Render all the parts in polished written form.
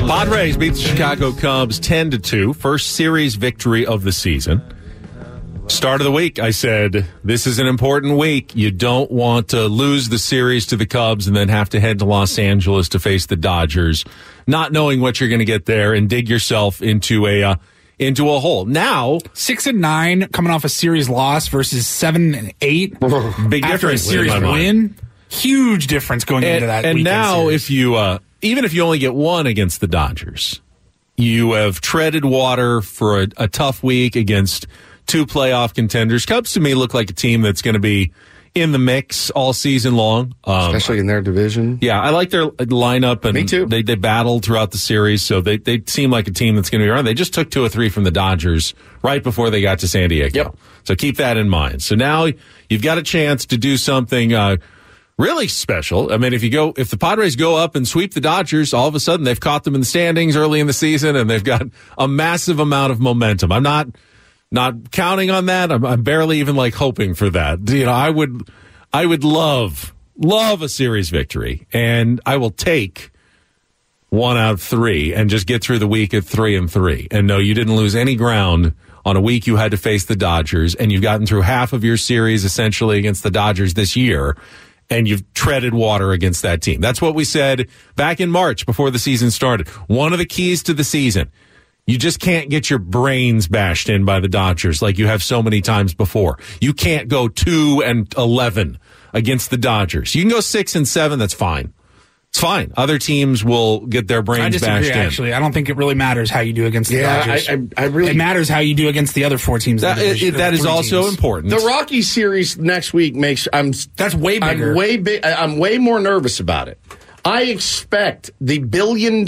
Padres beat the Chicago Cubs 10-2. First series victory of the season. Start of the week, I said, this is an important week. You don't want to lose the series to the Cubs and then have to head to Los Angeles to face the Dodgers, not knowing what you're going to get there and dig yourself into a hole. Now 6-9 coming off a series loss versus 7-8. Big after difference a series win. Huge difference going into that. And now, series. if you even if you only get one against the Dodgers, you have treaded water for a tough week against two playoff contenders. Cubs to me look like a team that's going to be in the mix all season long, especially in their division. Yeah, I like their lineup, and me too. They battled throughout the series, so they seem like a team that's going to be around. They just took 2 or 3 from the Dodgers right before they got to San Diego. Yep. So keep that in mind. So now you've got a chance to do something really special. I mean, if the Padres go up and sweep the Dodgers, all of a sudden they've caught them in the standings early in the season, and they've got a massive amount of momentum. I'm not counting on that. I'm barely even hoping for that. You know, I would love a series victory, and I will take 1 out of 3 and just get through the week at 3-3. And no, you didn't lose any ground on a week you had to face the Dodgers, and you've gotten through half of your series essentially against the Dodgers this year, and you've treaded water against that team. That's what we said back in March before the season started. One of the keys to the season, you just can't get your brains bashed in by the Dodgers like you have so many times before. You can't go 2-11 against the Dodgers. You can go 6-7. That's fine. It's fine. Other teams will get their brains bashed in. Actually, I don't think it really matters how you do against the Dodgers. It matters how you do against the other 4 teams. That is also important. The Rockies series next week that's way bigger. I'm way more nervous about it. I expect the $1 billion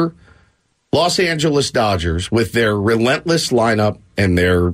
Los Angeles Dodgers with their relentless lineup and their,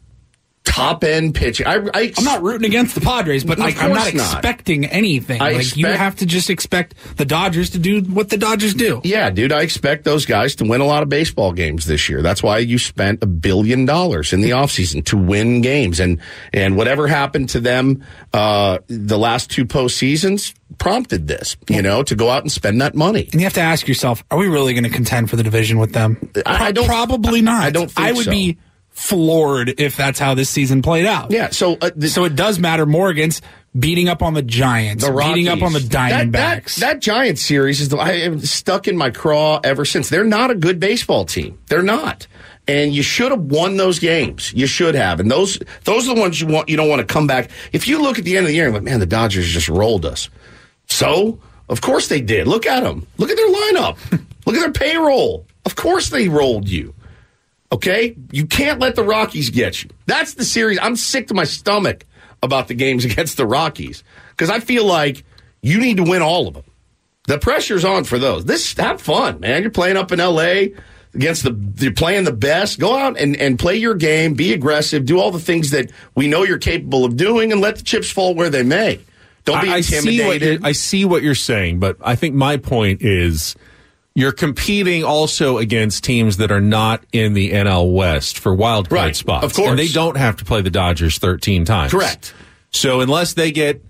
top-end pitching. I'm not rooting against the Padres, but I'm not expecting anything. You have to just expect the Dodgers to do what the Dodgers do. Yeah, dude, I expect those guys to win a lot of baseball games this year. That's why you spent $1 billion in the offseason to win games. And whatever happened to them the last 2 postseasons prompted this, to go out and spend that money. And you have to ask yourself, are we really going to contend for the division with them? Probably not. I don't think I would be floored if that's how this season played out. Yeah, so it does matter more against beating up on the Giants, beating up on the Diamondbacks. That Giants series I am stuck in my craw ever since. They're not a good baseball team. They're not. And you should have won those games. You should have. And those are the ones you don't want to come back. If you look at the end of the year and go, man, the Dodgers just rolled us. So, of course they did. Look at them. Look at their lineup. Look at their payroll. Of course they rolled you. Okay? You can't let the Rockies get you. That's the series. I'm sick to my stomach about the games against the Rockies because I feel like you need to win all of them. The pressure's on for those. Have fun, man. You're playing up in L.A. You're playing the best. Go out and play your game. Be aggressive. Do all the things that we know you're capable of doing and let the chips fall where they may. Don't be intimidated. I see what you're saying, but I think my point is you're competing also against teams that are not in the NL West for wild card spots. Of course. And they don't have to play the Dodgers 13 times. Correct. So unless they get,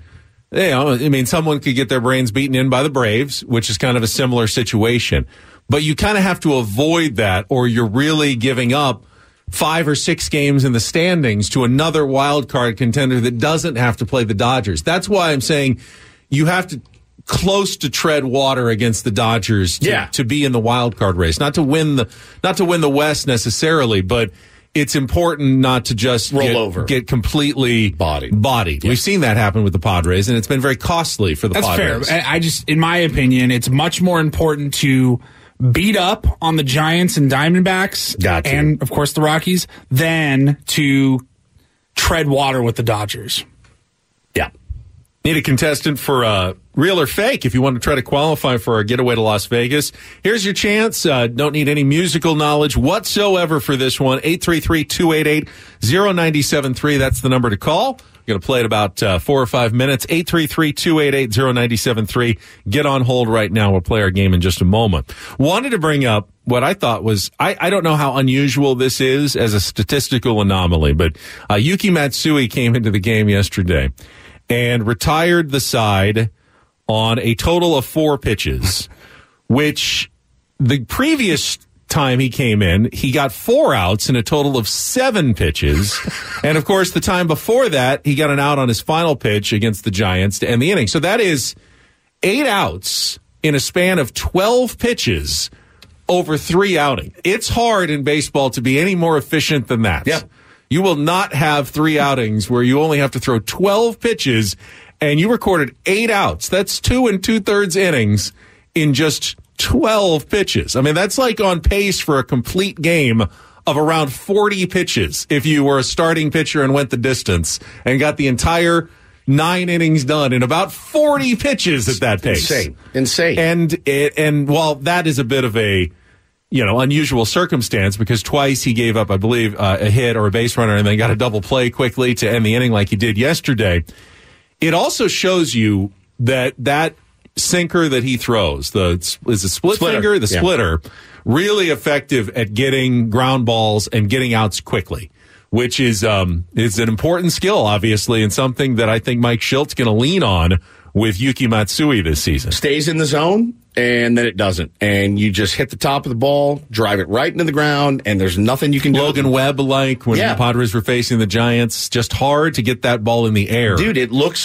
someone could get their brains beaten in by the Braves, which is kind of a similar situation. But you kind of have to avoid that or you're really giving up 5 or 6 games in the standings to another wild card contender that doesn't have to play the Dodgers. That's why I'm saying you have to close to tread water against the Dodgers to be in the wild card race. Not to win the West necessarily, but it's important not to just get completely bodied. Yeah. We've seen that happen with the Padres, and it's been very costly for the Padres. That's fair. In my opinion, it's much more important to beat up on the Giants and Diamondbacks and, of course, the Rockies than to tread water with the Dodgers. Yeah. Need a contestant for real or fake if you want to try to qualify for our getaway to Las Vegas. Here's your chance. Don't need any musical knowledge whatsoever for this one. 833-288-0973. That's the number to call. We're going to play it about 4 or 5 minutes. 833-288-0973. Get on hold right now. We'll play our game in just a moment. Wanted to bring up what I thought was, I don't know how unusual this is as a statistical anomaly, but Yuki Matsui came into the game yesterday and retired the side on a total of 4 pitches, which the previous time he came in, he got 4 outs in a total of 7 pitches. And, of course, the time before that, he got an out on his final pitch against the Giants to end the inning. So that is 8 outs in a span of 12 pitches over 3 outings. It's hard in baseball to be any more efficient than that. Yeah. You will not have 3 outings where you only have to throw 12 pitches, and you recorded 8 outs. That's 2 2/3 innings in just 12 pitches. I mean, that's like on pace for a complete game of around 40 pitches if you were a starting pitcher and went the distance and got the entire 9 innings done in about 40 pitches at that pace. Insane. And while that is a bit of a unusual circumstance because twice he gave up, I believe, a hit or a base runner and then got a double play quickly to end the inning like he did yesterday, it also shows you that sinker that he throws, is a split finger, the splitter, really effective at getting ground balls and getting outs quickly, which is an important skill, obviously, and something that I think Mike Shilt's going to lean on with Yuki Matsui this season. Stays in the zone, and then it doesn't. And you just hit the top of the ball, drive it right into the ground, and there's nothing you can do. Logan Webb-like when the Padres were facing the Giants. Just hard to get that ball in the air. Dude, it looks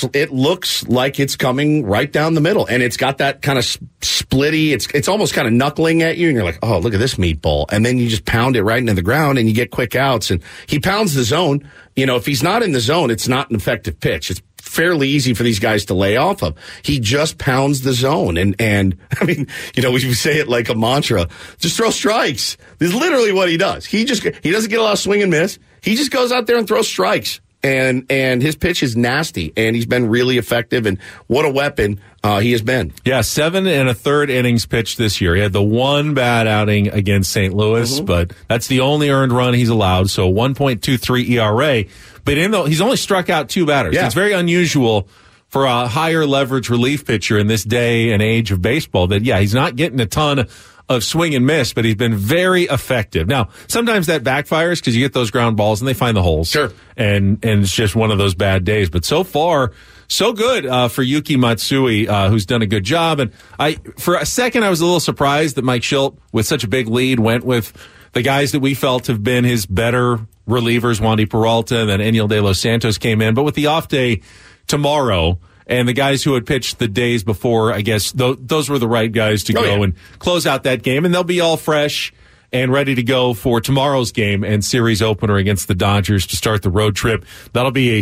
like it's coming right down the middle, and it's got that kind of splitty, it's almost kind of knuckling at you, and you're like, oh, look at this meatball. And then you just pound it right into the ground, and you get quick outs. And he pounds the zone. If he's not in the zone, it's not an effective pitch. It's fairly easy for these guys to lay off of. He just pounds the zone. And I mean, we say it like a mantra. Just throw strikes. This is literally what he does. He doesn't get a lot of swing and miss. He just goes out there and throws strikes. And his pitch is nasty, and he's been really effective, and what a weapon he has been. Yeah, 7 1/3 innings pitched this year. He had the one bad outing against St. Louis, but that's the only earned run he's allowed, so 1.23 ERA. But he's only struck out 2 batters. Yeah. It's very unusual for a higher leverage relief pitcher in this day and age of baseball that, he's not getting a ton of swing and miss, but he's been very effective. Now, sometimes that backfires because you get those ground balls and they find the holes. Sure. And it's just one of those bad days. But so far, so good for Yuki Matsui, who's done a good job. And for a second, I was a little surprised that Mike Schilt, with such a big lead, went with the guys that we felt have been his better relievers, Wandy Peralta, and then Enyel De Los Santos came in. But with the off day tomorrow, and the guys who had pitched the days before, I guess those were the right guys to go and close out that game. And they'll be all fresh and ready to go for tomorrow's game and series opener against the Dodgers to start the road trip. That'll be a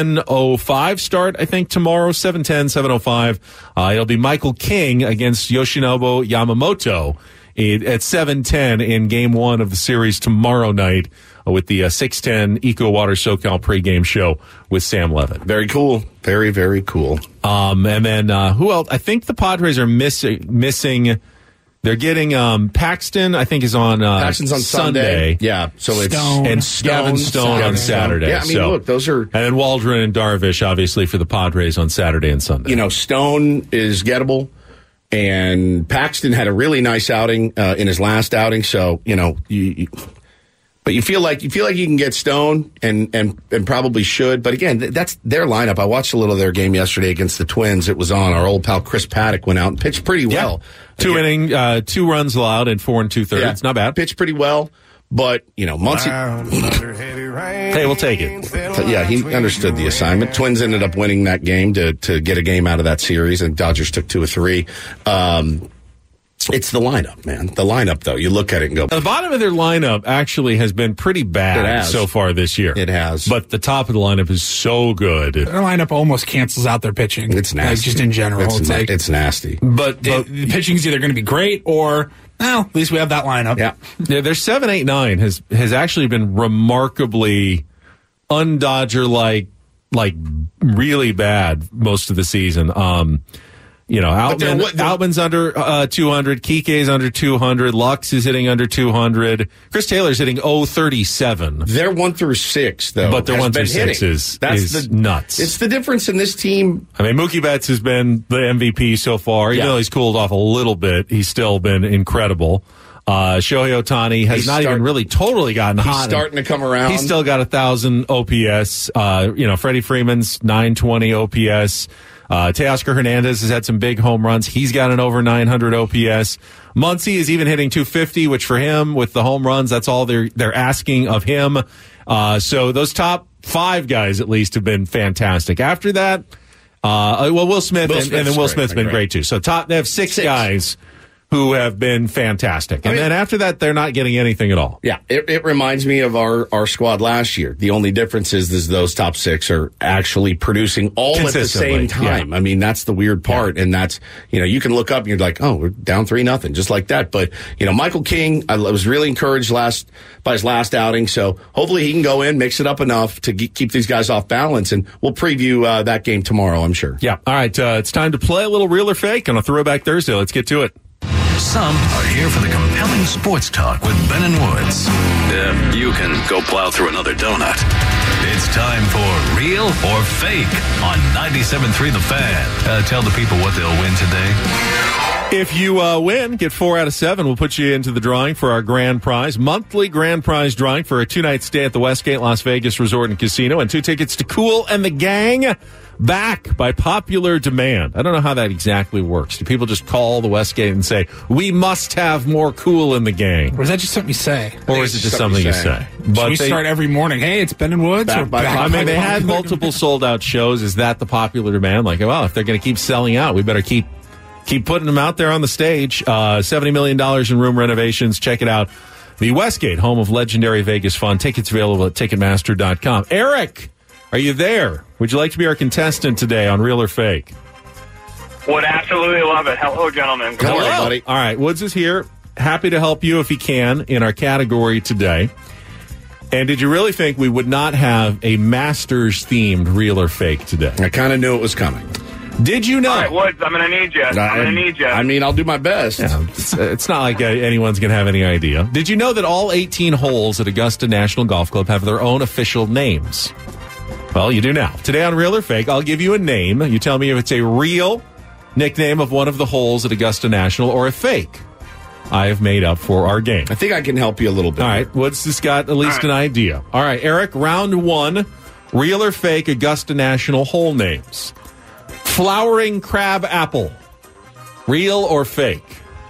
7:05 start, I think, tomorrow, 7:10, 7:05. It'll be Michael King against Yoshinobu Yamamoto at 7:10 in Game 1 of the series tomorrow night with the 6:10 Eco Water SoCal pregame show with Sam Levitt. Very cool. Very, very cool. And then who else? I think the Padres are missing. They're getting Paxton, I think, is on Paxton's on Sunday. Yeah. So it's Gavin Stone on Saturday. Yeah, I mean, look, those are... And then Waldron and Darvish, obviously, for the Padres on Saturday and Sunday. Stone is gettable. And Paxton had a really nice outing in his last outing, so but you feel like you can get Stone and probably should. But again, that's their lineup. I watched a little of their game yesterday against the Twins. It was on. Our old pal Chris Paddock went out and pitched pretty well. 2 inning, 2 runs allowed in 4 2/3. Yeah, not bad. Pitched pretty well. But, Muncy... Hey, we'll take it. Yeah, he understood the assignment. Twins ended up winning that game to get a game out of that series, and Dodgers took 2 of 3. It's the lineup, man. The lineup, though, you look at it and go... The bottom of their lineup actually has been pretty bad so far this year. It has. But the top of the lineup is so good. Their lineup almost cancels out their pitching. It's nasty. Just in general. It's nasty. But the pitching's either going to be great or... Well, at least we have that lineup. Yeah. Their 7-8-9 has actually been remarkably un-Dodger-like, really bad most of the season. Outman's under 200, Kike's under 200, Lux is hitting under 200, Chris Taylor's hitting 037. Their 1 through 6, though, but their 1 through 6 is nuts. It's the difference in this team. I mean, Mookie Betts has been the MVP so far. Even though he's cooled off a little bit, he's still been incredible. Shohei Ohtani has not even really totally gotten hot. He's starting to come around. He's still got 1,000 OPS. Freddie Freeman's 920 OPS. Teoscar Hernandez has had some big home runs. He's got an over 900 OPS. Muncy is even hitting 250, which for him, with the home runs, that's all they're asking of him. So those top 5 guys, at least, have been fantastic. After that, Will Smith, and then Will Smith's been great, too. So they have six guys who have been fantastic. And then after that, they're not getting anything at all. Yeah, it reminds me of our squad last year. The only difference is those top 6 are actually producing all at the same time. Yeah. I mean, that's the weird part. Yeah. And that's, you can look up and you're like, oh, we're down 3-0, just like that. But, Michael King, I was really encouraged by his last outing. So hopefully he can go in, mix it up enough to keep these guys off balance. And we'll preview that game tomorrow, I'm sure. Yeah. All right. It's time to play a little Real or Fake on a Throwback Thursday. Let's get to it. Some are here for the compelling sports talk with Ben and Woods. You can go plow through another donut. It's time for Real or Fake on 97.3 The Fan. Tell the people what they'll win today. If you win, get 4 out of 7. We'll put you into the drawing for our grand prize. Monthly grand prize drawing for a 2-night stay at the Westgate Las Vegas Resort and Casino and 2 tickets to Kool and the Gang. Back by popular demand. I don't know how that exactly works. Do people just call the Westgate and say, we must have more Kool in the Gang? Or is that just something you say? Or is it just something you say? But we start every morning, hey, it's Ben and Woods? They had multiple sold-out shows. Is that the popular demand? Like, well, if they're going to keep selling out, we better keep putting them out there on the stage. $70 million in room renovations. Check it out. The Westgate, home of legendary Vegas fun. Tickets available at Ticketmaster.com. Eric, are you there? Would you like to be our contestant today on Real or Fake? Would absolutely love it. Hello, gentlemen. Good morning, buddy. All right, Woods is here. Happy to help you if he can in our category today. And did you really think we would not have a Masters-themed Real or Fake today? I kind of knew it was coming. Did you know? All right, Woods, I'm going to need you. I mean, I'll do my best. Yeah, it's not like anyone's going to have any idea. Did you know that all 18 holes at Augusta National Golf Club have their own official names? Well, you do now. Today on Real or Fake, I'll give you a name. You tell me if it's a real nickname of one of the holes at Augusta National or a fake I have made up for our game. I think I can help you a little bit. All right. Woods has got at least an idea. All right, Eric, round 1, Real or Fake Augusta National hole names. Flowering Crab Apple. Real or fake?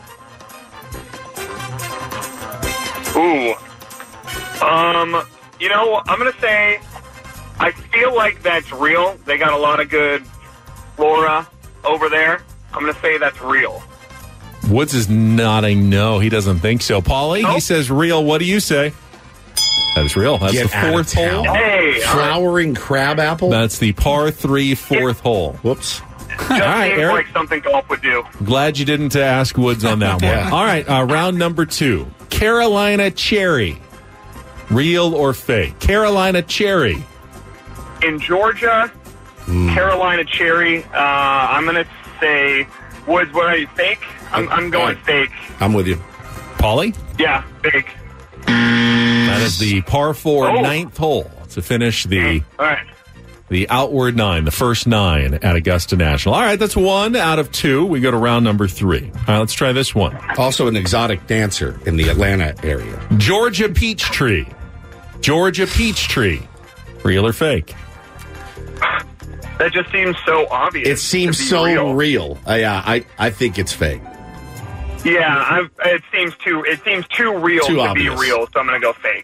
Ooh. I'm going to say I feel like that's real. They got a lot of good flora over there. I'm going to say that's real. Woods is nodding no. He doesn't think so. Paulie, He says real. What do you say? That is real. That's the 4th hole. Hey, Flowering Crab Apple? That's the par 3 4th hole. Whoops. Just seems Eric. like something golf would do. Glad you didn't ask Woods on that one. Yeah. All right, round number 2. Carolina Cherry. Real or fake? Carolina Cherry. In Georgia, Carolina Cherry, I'm going to say, Woods, what are you, fake? I'm going fake. I'm with you. Paulie? Yeah, fake. That is the par 4 9th hole to finish the outward 9, the first 9 at Augusta National. All right, that's 1 out of 2. We go to round number 3. All right, let's try this one. Also an exotic dancer in the Atlanta area. Georgia Peachtree. Georgia Peachtree. Real or fake? That just seems so obvious. It seems so real. I think it's fake. Yeah, it seems too real to obvious. be real, so I'm going to go fake.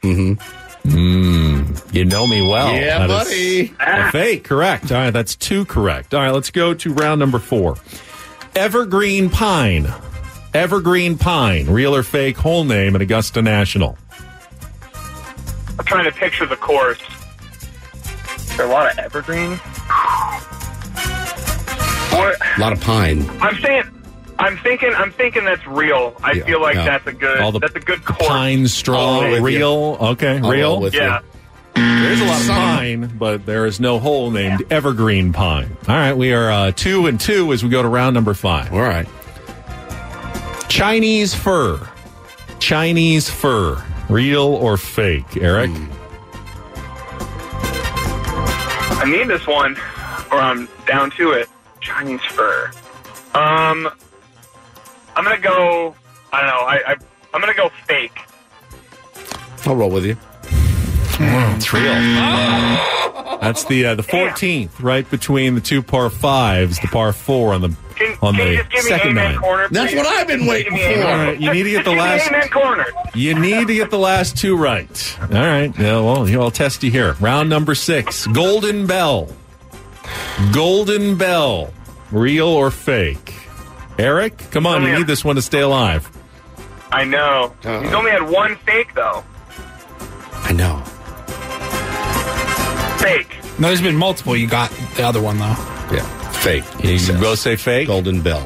You know me well. Yeah, buddy. Fake, correct. All right, that's 2 correct. All right, let's go to round number 4. Evergreen Pine. Evergreen Pine. Real or fake hole name at Augusta National? I'm trying to picture the course. Is there a lot of evergreen? What? A lot of pine. I'm thinking that's real. I feel like that's a good course. Pine straw, real. Okay, real. Yeah. There's a lot of pine, but there is no hole named Evergreen Pine. All right, we are 2 and 2 as we go to round number 5. All right. Chinese fur. Chinese fur. Real or fake, Eric? I need this one, or I'm down to it. Chinese fur. I'm gonna go. I don't know. I'm gonna go fake. I'll roll with you. It's real. That's the 14th, right between the two par fives, the par 4 on the Can you just give me second amen nine. corner? That's please? what I've been waiting Give me for. All right, you need to get the Give me last. amen corner. You need to get the last two right. All right. Yeah, well, I'll test you here. Round number 6. Golden Bell. Golden Bell. Real or fake? Eric, come on. You need this one to stay alive. I know. He's only had one fake, though. I know. Fake. No, there's been multiple. You got the other one, though. Yeah. Fake. You can both say fake. Golden Bell.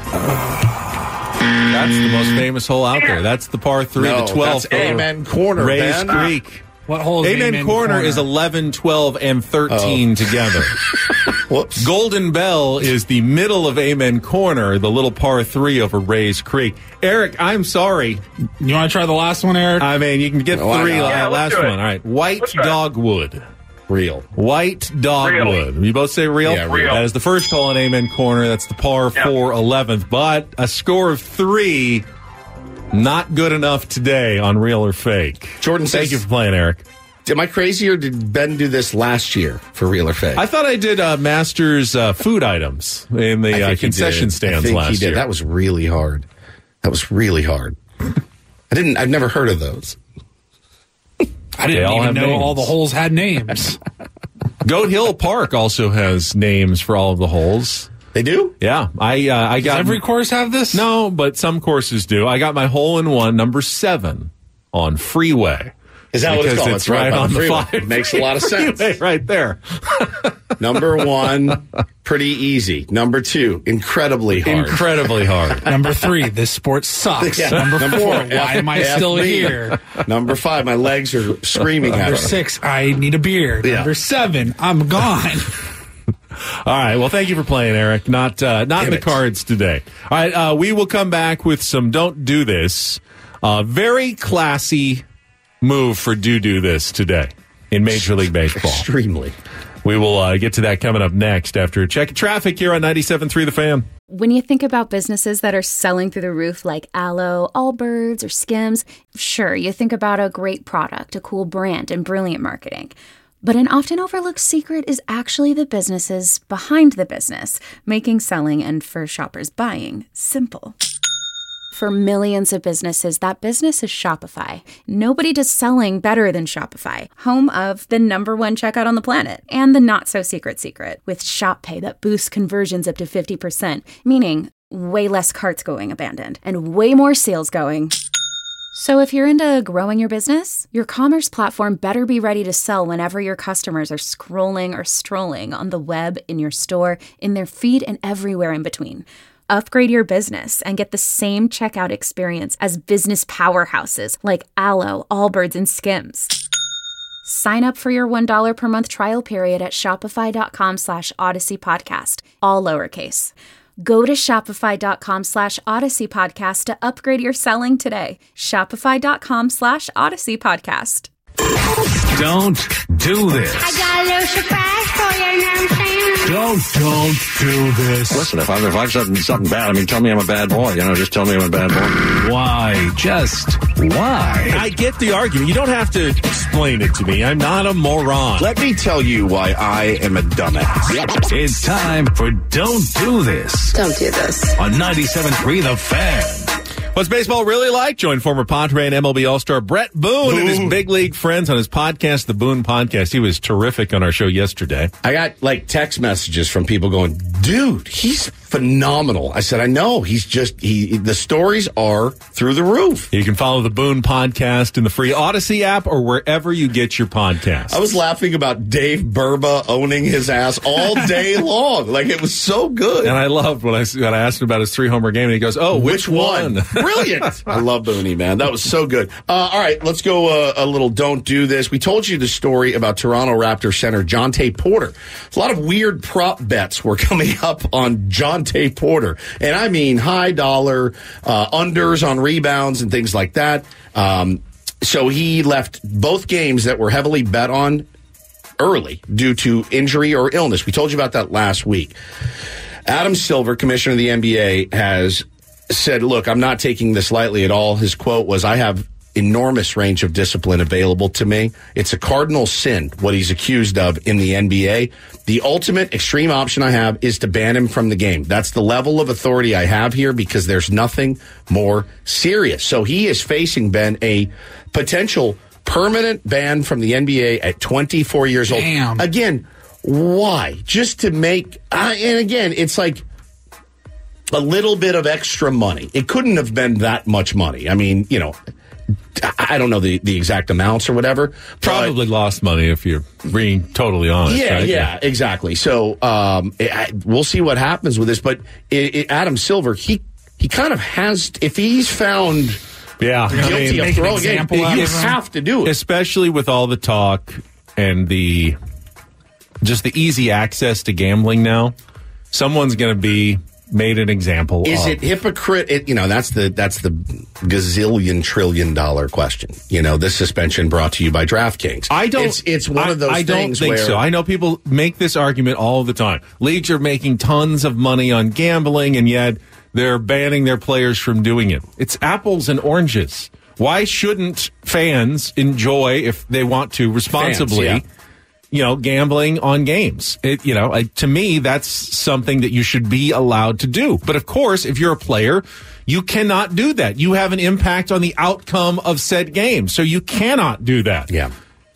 That's the most famous hole out there. That's the par 3, No, the 12th. that's Amen Corner, Rays Ben. Creek. What hole is Amen Corner is 11, 12, and 13 together. Whoops. Golden Bell is the middle of Amen Corner, the little par 3 over Rays Creek. Eric, I'm sorry. You want to try the last one, Eric? I mean, you can get Why 3 not? Yeah, last let's do it. one. All right. White Let's try it. Dogwood. Real. White Dogwood. You both say real? Yeah, real. That is the first hole in Amen Corner. That's the par 4 11th. But a score of 3, not good enough today on real or fake. Jordan Thank says- you for playing, Eric. Am I crazy or did Ben do this last year for real or fake? I thought I did Masters food items in I the think he concession did. stands I think last he did. year. That was really hard. I've never heard of those. I They didn't all even have know names. all the holes had names. Goat Hill Park also has names for all of the holes. They do? Yeah, I Does got every course have this? no, but some courses do. I got my hole in one, number 7, on Freeway. Is that what it's Because called? it's right by on the freeway. 5. Makes a lot of sense. Freeway right there. Number 1, pretty easy. Number 2, incredibly hard. Incredibly hard. Number 3, this sport sucks. Yeah. Number 4, four, why am I still FB. here? Number 5, my legs are screaming at Number me. 6, I need a beer. Yeah. Number 7, I'm gone. All right. Well, thank you for playing, Eric. Not in the it. cards today. All right. We will come back with some Don't Do This. Very classy move for Do This today in Major League Baseball. Extremely. We will get to that coming up next after a check of traffic here on 97.3 The Fan. When you think about businesses that are selling through the roof like Aloe, Allbirds, or Skims, sure, you think about a great product, a cool brand, and brilliant marketing. But an often overlooked secret is actually the businesses behind the business, making selling and for shoppers buying simple. For millions of businesses, that business is Shopify. Nobody does selling better than Shopify, home of the #1 checkout on the planet and the not-so-secret secret with Shop Pay that boosts conversions up to 50%, meaning way less carts going abandoned and way more sales going. So if you're into growing your business, your commerce platform better be ready to sell whenever your customers are scrolling or strolling on the web, in your store, in their feed, and everywhere in between. Upgrade your business and get the same checkout experience as business powerhouses like Aloe, Allbirds, and Skims. Sign up for your $1 per month trial period at shopify.com/Odyssey Podcast, all lowercase. Go to shopify.com/Odyssey Podcast to upgrade your selling today. Shopify.com/Odyssey Podcast. Don't do this. I got a little surprise for you, you know what I'm saying? Don't do this. Listen, if I've said something bad, I mean, tell me I'm a bad boy. Just tell me I'm a bad boy. Why? Just why? I get the argument. You don't have to explain it to me. I'm not a moron. Let me tell you why I am a dumbass. It's time for Don't Do This Don't do this. on 97.3 The Fan. What's baseball really like? Join former Padre and MLB All-Star Brett Boone and his big league friends on his podcast, The Boone Podcast. He was terrific on our show yesterday. I got text messages from people going, dude, he's phenomenal. I said, I know. The stories are through the roof. You can follow The Boone Podcast in the free Odyssey app or wherever you get your podcasts. I was laughing about Dave Burba owning his ass all day long. It was so good. And I loved when I asked him about his 3-homer game, and he goes, which one? Brilliant. I love Booney, man. That was so good. All right, let's go a little Don't Do This. We told you the story about Toronto Raptors center Jonte Porter. A lot of weird prop bets were coming up on Jonte Porter. And I mean high dollar, unders on rebounds and things like that. So he left both games that were heavily bet on early due to injury or illness. We told you about that last week. Adam Silver, commissioner of the NBA, has said, look, I'm not taking this lightly at all. His quote was, I have enormous range of discipline available to me. It's a cardinal sin, what he's accused of in the NBA. The ultimate extreme option I have is to ban him from the game. That's the level of authority I have here because there's nothing more serious. So he is facing, Ben, a potential permanent ban from the NBA at 24 years old. Damn. Again, why? Just to make, and again, it's like a little bit of extra money. It couldn't have been that much money. I mean, you know, I don't know the exact amounts or whatever. Probably lost money if you're being totally honest. Yeah, right? yeah, exactly. So we'll see what happens with this. But Adam Silver, he kind of has, if he's found guilty of throwing it, you have to do it. Especially with all the talk and the easy access to gambling now. Someone's going to be made an example Is of. it hypocrite? That's the gazillion trillion dollar question. You know, this suspension brought to you by DraftKings. It's one of those things. I don't think so. I know people make this argument all the time. Leagues are making tons of money on gambling, and yet they're banning their players from doing it. It's apples and oranges. Why shouldn't fans enjoy, if they want to, responsibly? Gambling on games. To me, that's something that you should be allowed to do. But of course, if you're a player, you cannot do that. You have an impact on the outcome of said game. So you cannot do that. Yeah.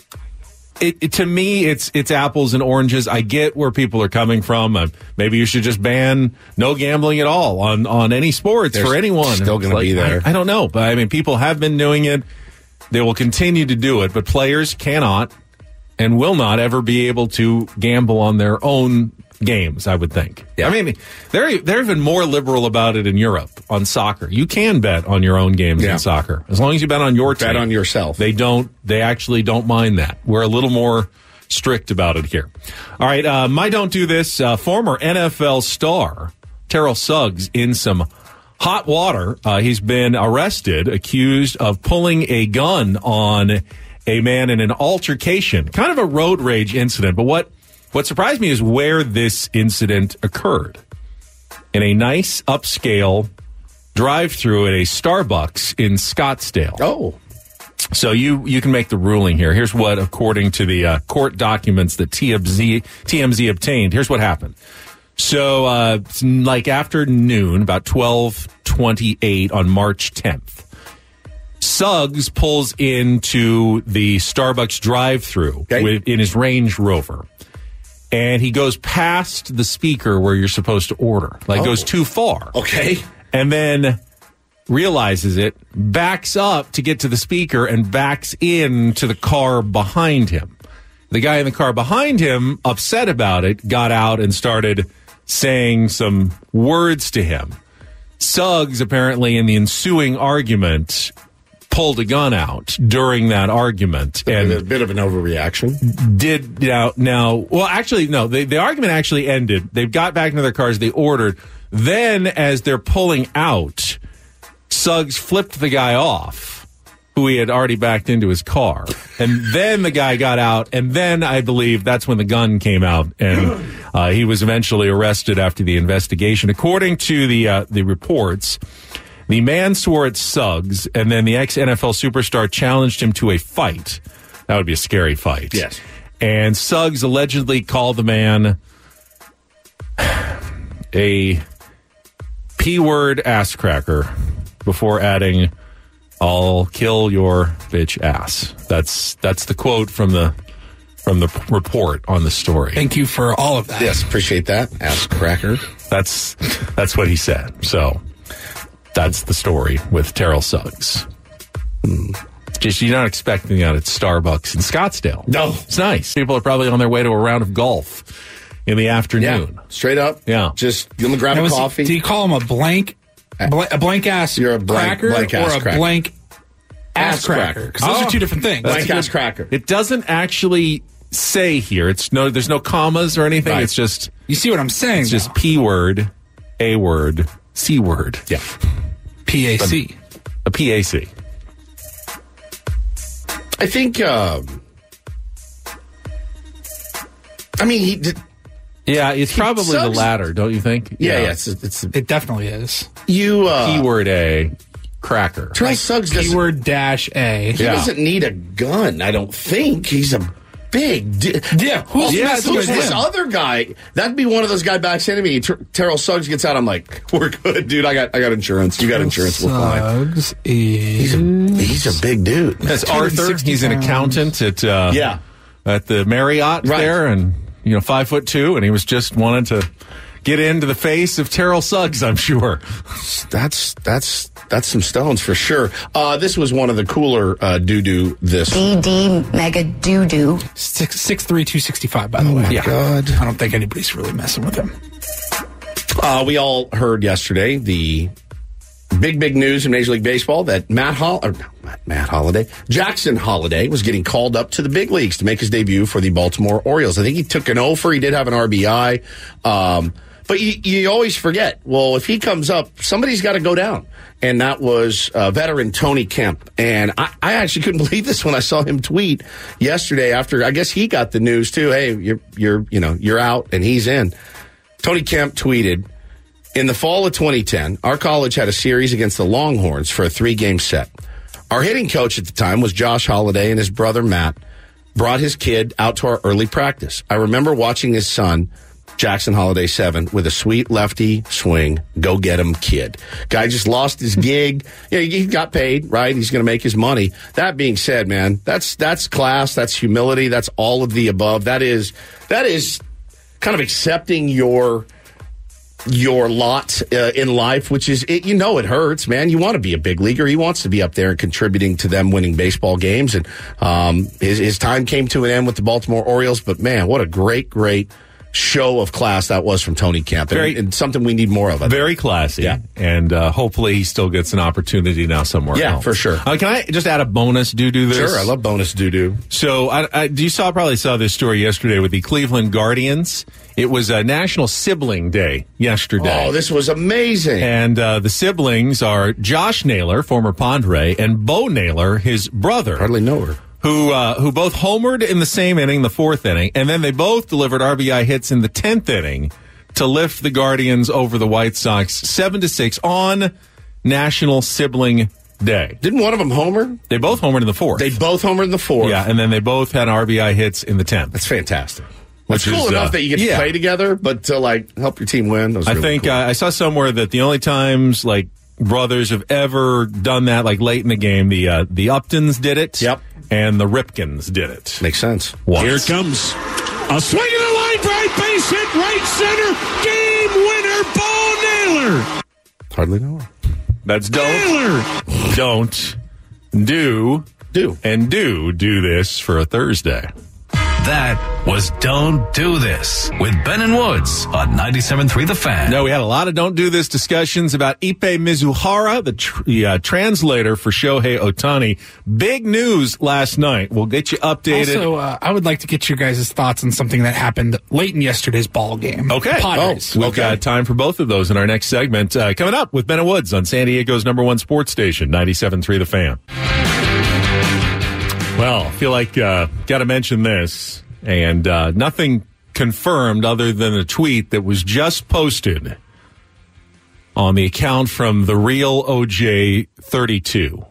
To me, it's apples and oranges. I get where people are coming from. Maybe you should just ban no gambling at all on any sports for anyone. Still going to be there. I don't know. But I mean, people have been doing it. They will continue to do it. But players cannot and will not ever be able to gamble on their own games, I would think. Yeah. I mean, they're even more liberal about it in Europe on soccer. You can bet on your own games in soccer. As long as you bet on your team. Bet on yourself. They actually don't mind that. We're a little more strict about it here. All right, my don't do this. Former NFL star Terrell Suggs in some hot water. He's been arrested, accused of pulling a gun on a man in an altercation, kind of a road rage incident. But what surprised me is where this incident occurred. In a nice upscale drive-through at a Starbucks in Scottsdale. Oh. So you can make the ruling here. Here's what, according to the court documents that TMZ obtained, here's what happened. So it's like after noon, about 12:28 on March 10th. Suggs pulls into the Starbucks drive-thru in his Range Rover, and he goes past the speaker where you're supposed to order. Goes too far. Okay. And then realizes it, backs up to get to the speaker, and backs into the car behind him. The guy in the car behind him, upset about it, got out and started saying some words to him. Suggs, apparently, in the ensuing argument, pulled a gun out during that argument. And a bit of an overreaction. The argument actually ended. They got back into their cars. They ordered. Then, as they're pulling out, Suggs flipped the guy off, who he had already backed into his car. And then the guy got out. And then I believe that's when the gun came out. And he was eventually arrested after the investigation. According to the reports, the man swore at Suggs, and then the ex-NFL superstar challenged him to a fight. That would be a scary fight. Yes. And Suggs allegedly called the man a P-word ass cracker before adding, "I'll kill your bitch ass." That's the quote from the report on the story. Thank you for all of that. Yes, appreciate that. Ass cracker. That's what he said. So that's the story with Terrell Suggs. Just, you're not expecting that at Starbucks in Scottsdale. No. It's nice. People are probably on their way to a round of golf in the afternoon. Yeah, straight up. Yeah. Just give them a grab of coffee. Do you call him a blank ass You're a blank ass or a cracker. blank ass cracker? Because those are two different things. Blank ass cracker. It doesn't actually say here. There's no commas or anything. Right. It's just, you see what I'm saying? It's just P word, A word, C word. Yeah. PAC. A PAC. I think, he did. Yeah, it's probably the latter, don't you think? Yeah. It definitely is. You, P word A, cracker. Terrell Suggs doesn't, Keyword -A. he doesn't need a gun, I don't think. He's a big who's this other guy? That'd be one of those guys back saying to me, Terrell Suggs gets out, I'm like, we're good, dude. I got insurance. You got insurance, we're fine. Suggs He's a big dude. That's Arthur. He's an accountant at the Marriott there, and 5'2", and he was just wanted to get into the face of Terrell Suggs, I'm sure. That's some stones for sure. This was one of the cooler doo-doo this. BD Mega Doo-Doo. 6'3", 265, by the way. Oh, my God. I don't think anybody's really messing with him. We all heard yesterday the big news in Major League Baseball that Jackson Holliday was getting called up to the big leagues to make his debut for the Baltimore Orioles. I think he took an offer. He did have an RBI. But you always forget, well, if he comes up, somebody's got to go down. And that was veteran Tony Kemp. And I actually couldn't believe this when I saw him tweet yesterday after, I guess he got the news too. Hey, you're out and he's in. Tony Kemp tweeted, in the fall of 2010, our college had a series against the Longhorns for a 3-game set. Our hitting coach at the time was Josh Holliday, and his brother Matt brought his kid out to our early practice. I remember watching his son, Jackson Holliday 7, with a sweet lefty swing. Go get him, kid. Guy just lost his gig. He got paid, right? He's going to make his money. That being said, man, that's class. That's humility. That's all of the above. That is kind of accepting your lot in life, which is, it hurts, man. You want to be a big leaguer. He wants to be up there and contributing to them winning baseball games. And his time came to an end with the Baltimore Orioles. But, man, what a great show of class that was from Tony Kemp. And something we need more of. Very classy. Yeah. And hopefully he still gets an opportunity now somewhere else. Yeah, for sure. Can I just add a bonus doo-doo this? Sure, I love bonus doo-doo. So you probably saw this story yesterday with the Cleveland Guardians. It was National Sibling Day yesterday. Oh, this was amazing. And the siblings are Josh Naylor, former Padre, and Bo Naylor, his brother. Hardly know her. Who both homered in the same inning, the 4th inning, and then they both delivered RBI hits in the 10th inning to lift the Guardians over the White Sox 7-6 on National Sibling Day. Didn't one of them homer? They both homered in the 4th. They both homered in the 4th. Yeah, and then they both had RBI hits in the 10th. That's fantastic. It's cool enough that you get to play together, but to help your team win. I think cool. I saw somewhere that the only times brothers have ever done that late in the game, the Uptons did it. Yep. And the Ripkins did it. Makes sense. Once. Here it comes. A swing in the line drive, base hit, right center, game winner, Bo Naylor. Hardly know her. That's don't do this for a Thursday. That was Don't Do This with Ben and Woods on 97.3 The Fan. No, we had a lot of Don't Do This discussions about Ippei Mizuhara, the translator for Shohei Ohtani. Big news last night. We'll get you updated. Also, I would like to get your guys' thoughts on something that happened late in yesterday's ball game. Okay. We've got time for both of those in our next segment. Coming up with Ben and Woods on San Diego's #1 sports station, 97.3 The Fan. Well, I feel like got to mention this, and nothing confirmed other than a tweet that was just posted on the account from The Real OJ32.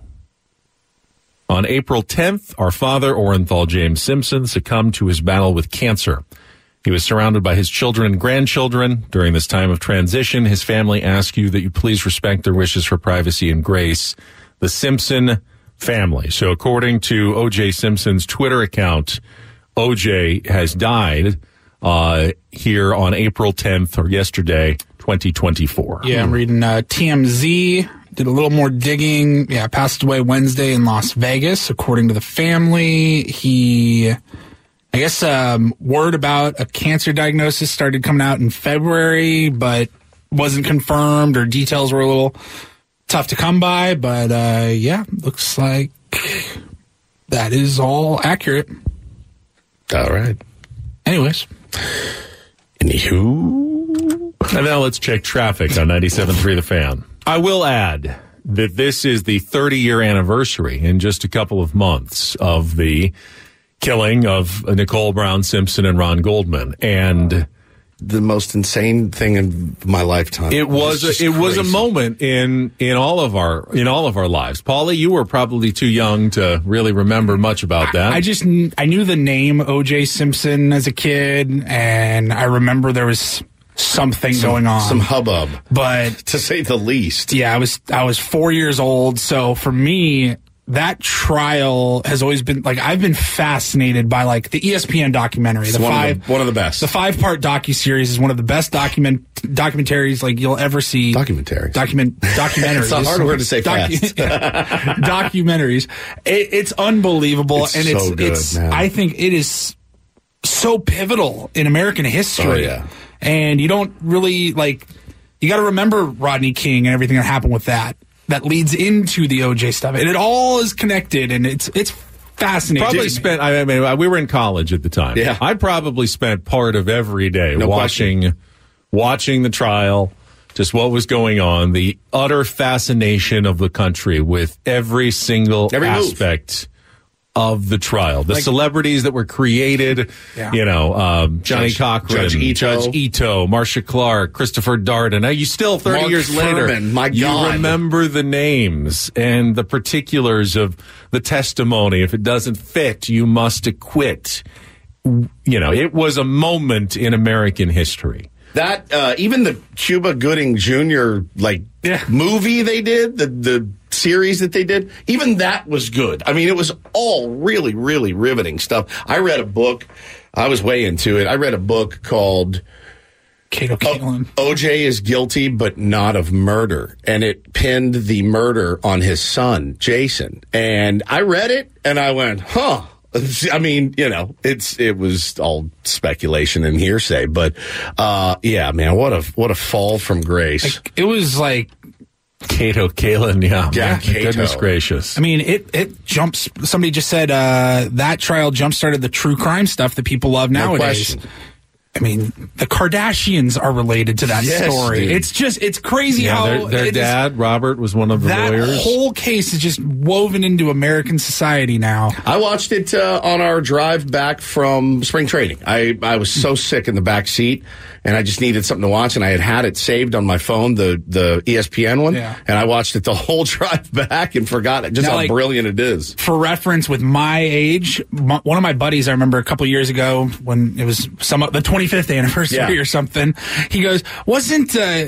On April 10th, our father, Orenthal James Simpson, succumbed to his battle with cancer. He was surrounded by his children and grandchildren. During this time of transition, his family asks you that you please respect their wishes for privacy and grace. The Simpson family. So according to O.J. Simpson's Twitter account, O.J. has died here on April 10th or yesterday, 2024. Yeah, I'm reading TMZ. Did a little more digging. Yeah, passed away Wednesday in Las Vegas. According to the family, word about a cancer diagnosis started coming out in February, but wasn't confirmed, or details were a little tough to come by, but looks like that is all accurate. All right. Anyways. Anywho. And now let's check traffic on 97.3 The Fan. I will add that this is the 30-year anniversary in just a couple of months of the killing of Nicole Brown Simpson and Ron Goldman. And the most insane thing in my lifetime. It was a moment in all of our lives. Paulie, you were probably too young to really remember much about that. I knew the name O.J. Simpson as a kid, and I remember there was something going on, some hubbub, but to say the least. Yeah, I was 4 years old, so for me, that trial has always been like I've been fascinated by like the ESPN documentary. One of the best. The 5-part docuseries is one of the best documentaries like you'll ever see. Documentaries. Documentaries. It's a hard word to say fast. Documentaries. It's unbelievable, it's so good, man. I think it is so pivotal in American history. Oh, yeah. And you don't really like. You got to remember Rodney King and everything that happened with that. That leads into the OJ stuff, and it all is connected, and it's fascinating. Probably spent. I mean, we were in college at the time. Yeah, I probably spent part of every day watching the trial, just what was going on, the utter fascination of the country with every single aspect of the trial, the celebrities that were created, Johnny Cochran, Judge Ito, Marcia Clark, Christopher Darden. Now, you still 30 Mark years later, Furman, my God. You remember the names and the particulars of the testimony. If it doesn't fit, you must acquit. It was a moment in American history. That even the Cuba Gooding Jr. movie they did, the series that they did, even that was good. I mean, it was all really, really riveting stuff. I read a book. I was way into it. I read a book called Kato Kaelin. O.J. is guilty, but not of murder. And it pinned the murder on his son, Jason. And I read it, and I went, huh. I mean, it was all speculation and hearsay, but yeah, man, what a fall from grace. It was like Kato Kaelin, yeah, Kato. Goodness gracious. I mean, it jumps. Somebody just said that trial jump started the true crime stuff that people love nowadays. No question. I mean, the Kardashians are related to that story. Dude. It's crazy how their dad, Robert, was one of the lawyers. That whole case is just woven into American society now. I watched it on our drive back from spring training. I was so sick in the back seat, and I just needed something to watch, and I had it saved on my phone, the ESPN one, and I watched it the whole drive back and forgot it, just how brilliant it is. For reference, with my age, one of my buddies, I remember a couple years ago when it was the 25th anniversary or something, he goes, wasn't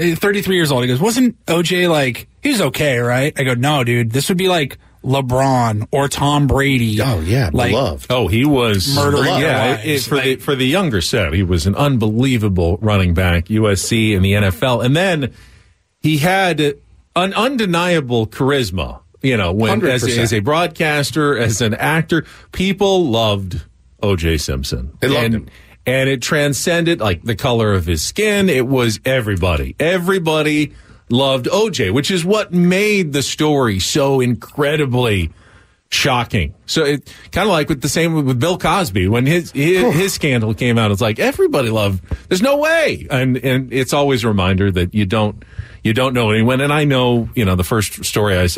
33 years old, he goes, wasn't OJ he was okay, right? I go, no, dude, this would be like LeBron or Tom Brady. Oh, yeah, beloved. Oh, he was murdering. Yeah, for the younger set, he was an unbelievable running back, USC and the NFL. And then he had an undeniable charisma, when as a broadcaster, as an actor, people loved O.J. Simpson. They loved him. And it transcended, the color of his skin. It was everybody. Everybody loved OJ, which is what made the story so incredibly shocking. So it kind of like with the same with Bill Cosby. When his scandal came out, it's like everybody loved, there's no way. And it's always a reminder that you don't know anyone. And I know, the first story I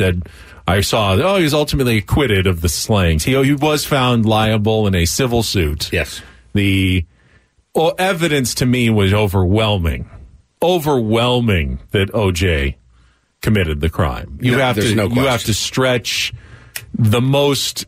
saw, he was ultimately acquitted of the slayings. He was found liable in a civil suit. Yes. The evidence to me was overwhelming that OJ committed the crime. You have to stretch the most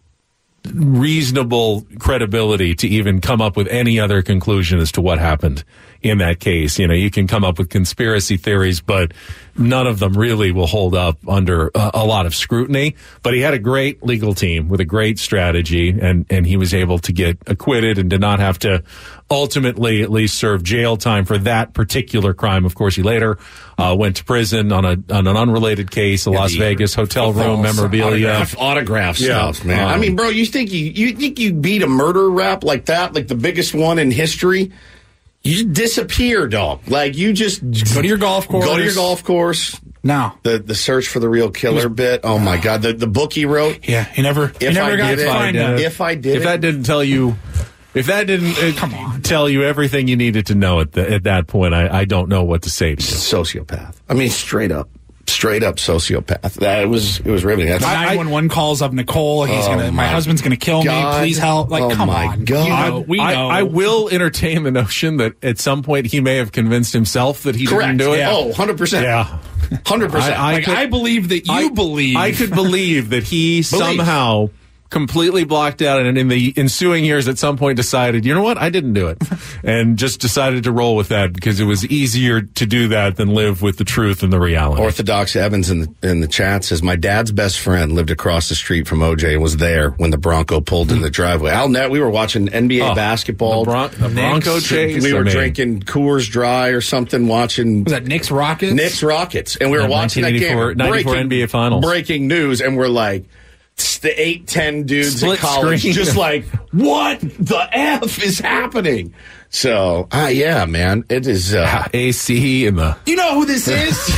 reasonable credibility to even come up with any other conclusion as to what happened in that case. You can come up with conspiracy theories, but none of them really will hold up under a lot of scrutiny. But he had a great legal team with a great strategy, and he was able to get acquitted and did not have to ultimately at least serve jail time for that particular crime. Of course, he later went to prison on an unrelated case, a Las Vegas hotel room memorabilia. Autograph stuff, man. I mean, bro, you think you beat a murder rap like that, like the biggest one in history? You just disappear, dog. You just go to your golf course. No. The search for the real killer bit. Oh my God. The book he wrote. Yeah. He never got to find him. If that didn't tell you, come on, tell you everything you needed to know at that point, I don't know what to say to you. Sociopath. I mean, straight up. Straight up sociopath. It was riveting. The 911 calls up Nicole. My husband's gonna kill me. Please help. Like, come on. God. We know. I will entertain the notion that at some point he may have convinced himself that he didn't do it. Yeah. Oh, 100%. Yeah. 100%. I believe that you believe. I could believe that he somehow completely blocked out and in the ensuing years at some point decided, you know what, I didn't do it. And just decided to roll with that because it was easier to do that than live with the truth and the reality. Orthodox Evans in the chat says, my dad's best friend lived across the street from OJ and was there when the Bronco pulled in the driveway. We were watching NBA basketball. The Bronco chase. We were drinking Coors Dry or something, watching. Was that Knicks Rockets? Knicks Rockets. And we were watching that game. 94 NBA Finals. Breaking news. And we're like, the 8-10 dudes Split at college screen. just like, what the F is happening? So, yeah, man, it is. AC and the. You know who this is?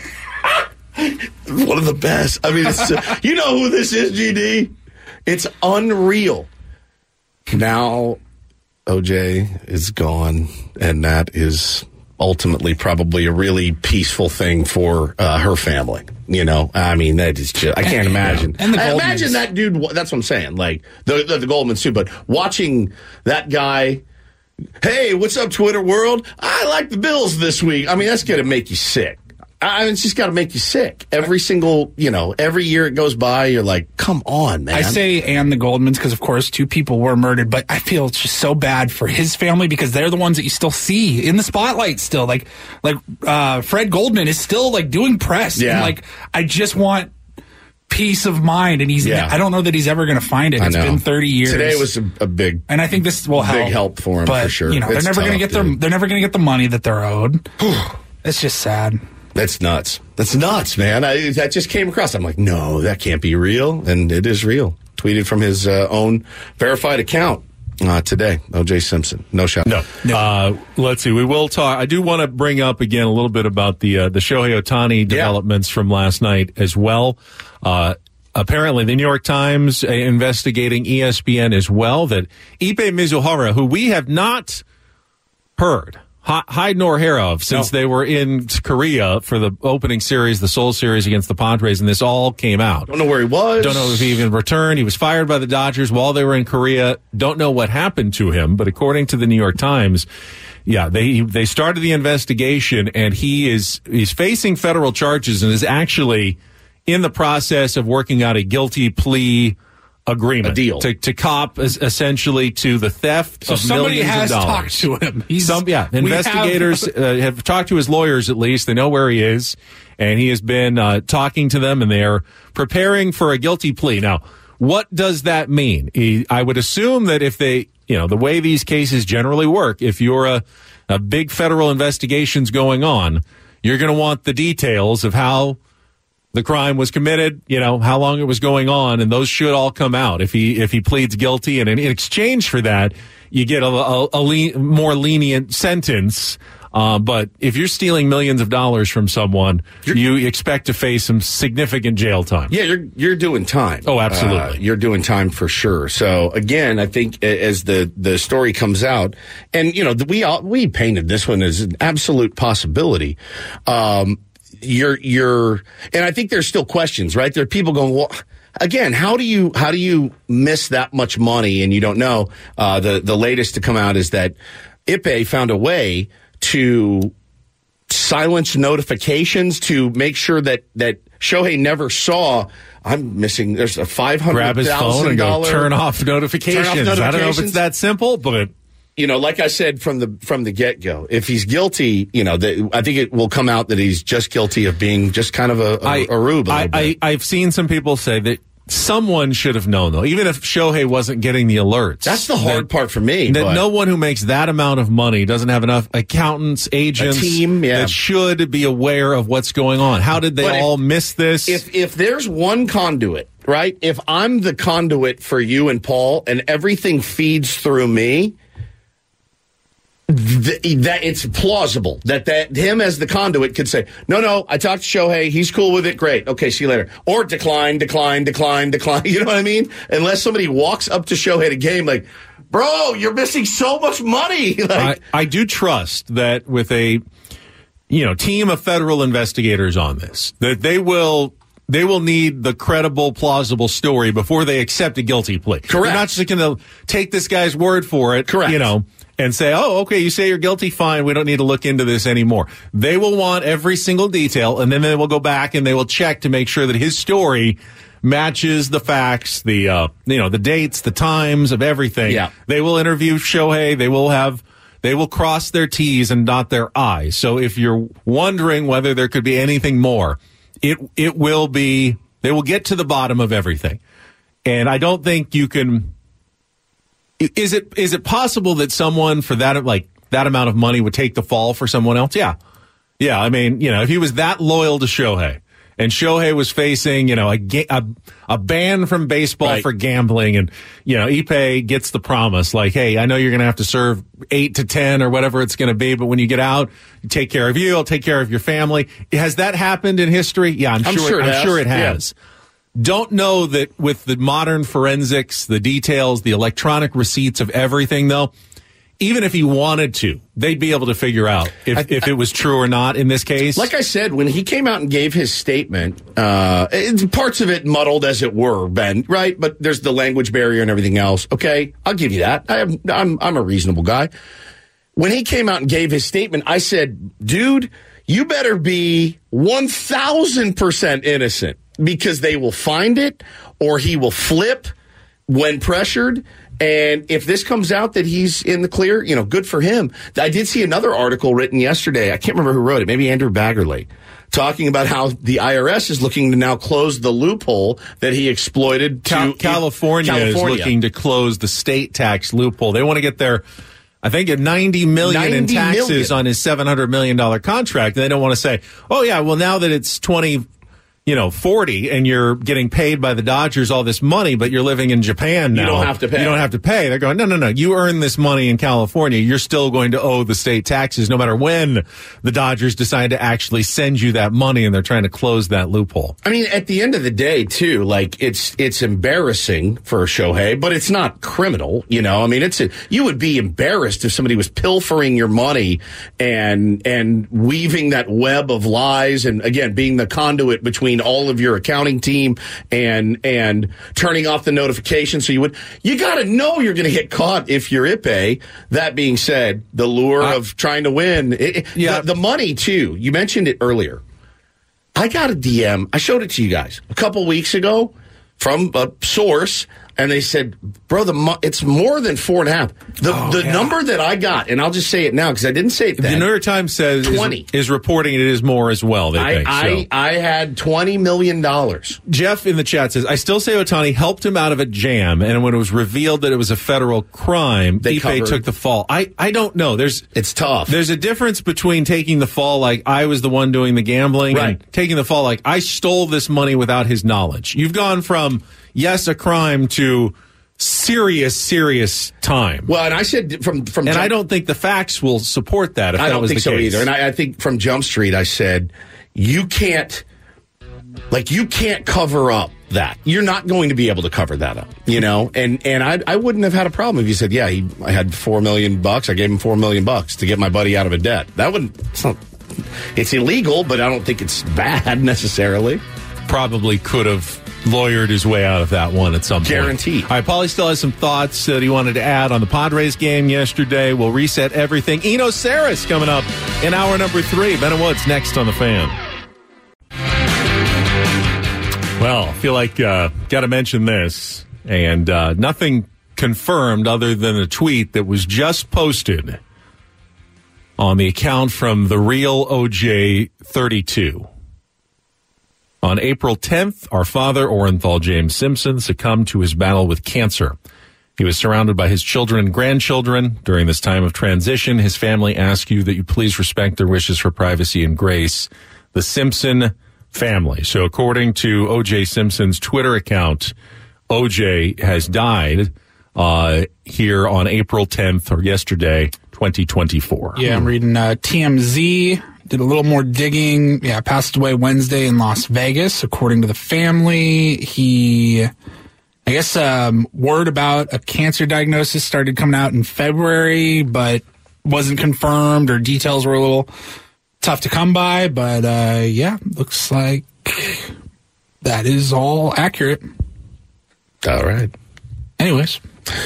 One of the best. I mean, you know who this is, GD? It's unreal. Now, OJ is gone, and that is ultimately probably a really peaceful thing for her family. You know, I mean, that is just, I can't imagine. And the I Goldmans. imagine that dude, that's what I'm saying, like, the Goldmans too, but watching that guy, hey, what's up, Twitter world? I like the Bills this week. I mean, that's going to make you sick. It's just got to make you sick. Every single, every year it goes by, you're like, come on, man. I say and the Goldmans because, of course, 2 people were murdered, but I feel it's just so bad for his family because they're the ones that you still see in the spotlight still. Like Fred Goldman is still, like, doing press. Yeah. And, I just want peace of mind, and I don't know that he's ever going to find it. It's been 30 years. Today was a big, and I think this will help. Big help for him, but, for sure. They're never going to get they're never going to get the money that they're owed. It's just sad. That's nuts. That's nuts, man. That just came across. I'm like, no, that can't be real. And it is real. Tweeted from his own verified account today. O.J. Simpson. No shot. No. Let's see. We will talk. I do want to bring up again a little bit about the Shohei Ohtani developments from last night as well. Apparently, the New York Times investigating ESPN as well that Ipe Mizuhara, who we have not heard hide nor hair of since they were in Korea for the opening series, the Seoul series against the Padres, and this all came out. Don't know where he was. Don't know if he even returned. He was fired by the Dodgers while they were in Korea. Don't know what happened to him, but according to the New York Times, they started the investigation, and he's facing federal charges and is actually in the process of working out a guilty plea agreement, a deal to cop essentially to the theft of millions of dollars. Somebody has talked to him. Investigators have talked to his lawyers at least. They know where he is, and he has been talking to them, and they are preparing for a guilty plea. Now, what does that mean? I would assume that if they, the way these cases generally work, if you're a big federal investigation's going on, you're going to want the details of how the crime was committed, how long it was going on, and those should all come out if he pleads guilty. And in exchange for that, you get a more lenient sentence. But if you're stealing millions of dollars from someone, you expect to face some significant jail time. Yeah, you're doing time. Oh, absolutely. You're doing time for sure. So again, I think as the story comes out, and we painted this one as an absolute possibility. And I think there's still questions, right? There are people going, well, again, how do you miss that much money and you don't know? The latest to come out is that Ipe found a way to silence notifications to make sure that Shohei never saw. I'm missing. There's a $500,000. Grab his phone and go turn off notifications. I don't know if it's that simple, but. Like I said from the get-go, if he's guilty, I think it will come out that he's just guilty of being just kind of a rube. I've seen some people say that someone should have known, though, even if Shohei wasn't getting the alerts. That's the hard part for me. That no one who makes that amount of money doesn't have enough accountants, agents, a team, that should be aware of what's going on. How did they all miss this? If there's one conduit, right? If I'm the conduit for you and Paul and everything feeds through me, that it's plausible that him as the conduit could say, no, I talked to Shohei, he's cool with it, great, okay, see you later. Or decline. You know what I mean? Unless somebody walks up to Shohei at a game like, bro, you're missing so much money. I do trust that with a team of federal investigators on this. That they will need the credible, plausible story before they accept a guilty plea. Correct. They're not just going to take this guy's word for it. Correct. And say, oh, okay, you say you're guilty, fine, we don't need to look into this anymore. They will want every single detail, and then they will go back and they will check to make sure that his story matches the facts, the dates, the times of everything. Yeah. They will interview Shohei. They will cross their T's and dot their I's. So if you're wondering whether there could be anything more, it will be, they will get to the bottom of everything. And I don't think you can. Is it possible that someone for that amount of money would take the fall for someone else? Yeah. I mean, if he was that loyal to Shohei and Shohei was facing, a ban from baseball for gambling, and Ippei gets the promise like, hey, I know you're going to have to serve 8 to 10 or whatever it's going to be, but when you get out, take care of you, I'll take care of your family. Has that happened in history? Yeah, I'm sure it has. Yeah. Don't know that with the modern forensics, the details, the electronic receipts of everything, though, even if he wanted to, they'd be able to figure out if it was true or not in this case. Like I said, when he came out and gave his statement, parts of it muddled as it were, Ben, right? But there's the language barrier and everything else. Okay, I'll give you that. I'm a reasonable guy. When he came out and gave his statement, I said, dude, you better be 1,000% innocent, because they will find it or he will flip when pressured. And if this comes out that he's in the clear, good for him. I did see another article written yesterday. I can't remember who wrote it. Maybe Andrew Baggerly, talking about how the IRS is looking to now close the loophole that he exploited. California is looking to close the state tax loophole. They want to get their, I think, $90 million in taxes on his $700 million contract. And they don't want to say, oh yeah, well now that it's 40 and you're getting paid by the Dodgers all this money, but you're living in Japan now. You don't have to pay. You don't have to pay. They're going, no. You earn this money in California. You're still going to owe the state taxes no matter when the Dodgers decide to actually send you that money, and they're trying to close that loophole. I mean, at the end of the day, too, it's embarrassing for Shohei, but it's not criminal, I mean, you would be embarrassed if somebody was pilfering your money and weaving that web of lies and, again, being the conduit between all of your accounting team and turning off the notification. So you got to know you're going to get caught if you're Ippei. That being said, the lure of trying to win, the money too. You mentioned it earlier. I got a DM. I showed it to you guys a couple weeks ago from a source, and they said, bro, it's more than 4.5. The number that I got, and I'll just say it now because I didn't say it then. The New York Times says 20 is reporting it is more as well. I had $20 million. Jeff in the chat says, I still say Ohtani helped him out of a jam, and when it was revealed that it was a federal crime, Ippei took the fall. I don't know. It's tough. There's a difference between taking the fall like I was the one doing the gambling and taking the fall like I stole this money without his knowledge. You've gone from, yes, a crime to serious time. Well, and I said from and I don't think the facts will support that. If I don't that was think the so case. either. And I think from Jump Street, I said you can't cover up that. You're not going to be able to cover that up, And I wouldn't have had a problem if you said, I had $4 million. I gave him $4 million to get my buddy out of a debt. That wouldn't. It's illegal, but I don't think it's bad necessarily. Probably could have lawyered his way out of that one at some point. Guaranteed. All right, Paulie still has some thoughts that he wanted to add on the Padres game yesterday. We'll reset everything. Eno Saris coming up in hour number 3. Ben and Woods next on The Fan. Well, I feel like got to mention this, and nothing confirmed other than a tweet that was just posted on the account from The Real OJ 32. On April 10th, our father, Orenthal James Simpson, succumbed to his battle with cancer. He was surrounded by his children and grandchildren. During this time of transition, his family asks you that you please respect their wishes for privacy and grace. The Simpson family. So according to O.J. Simpson's Twitter account, O.J. has died here on April 10th, or yesterday, 2024. Yeah, I'm reading TMZ. Did a little more digging. Yeah, passed away Wednesday in Las Vegas, according to the family. Word about a cancer diagnosis started coming out in February, but wasn't confirmed, or details were a little tough to come by, but looks like that is all accurate. All right. Anyways.